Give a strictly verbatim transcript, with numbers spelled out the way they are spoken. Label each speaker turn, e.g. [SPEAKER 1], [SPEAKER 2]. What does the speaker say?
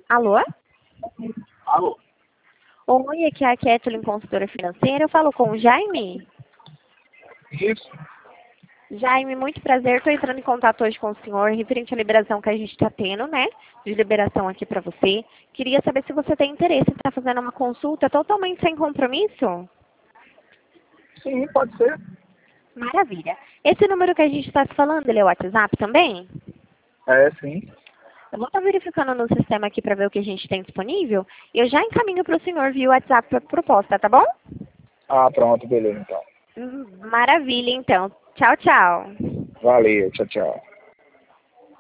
[SPEAKER 1] Alô?
[SPEAKER 2] Alô?
[SPEAKER 1] Oi, aqui é a Kathleen, consultora financeira. Eu falo com o Jaime?
[SPEAKER 2] Isso.
[SPEAKER 1] Jaime, muito prazer. Estou entrando em contato hoje com o senhor, referente à liberação que a gente está tendo, né? De liberação aqui para você. Queria saber se você tem interesse em estar fazendo uma consulta totalmente sem compromisso?
[SPEAKER 2] Sim, pode ser.
[SPEAKER 1] Maravilha. Esse número que a gente está se falando, ele é o WhatsApp também?
[SPEAKER 2] É, sim.
[SPEAKER 1] Eu vou estar verificando no sistema aqui para ver o que a gente tem disponível. E eu já encaminho para o senhor via WhatsApp a proposta, tá bom?
[SPEAKER 2] Ah, pronto, beleza então.
[SPEAKER 1] Hum, Maravilha, então. Tchau, tchau.
[SPEAKER 2] Valeu, tchau, tchau.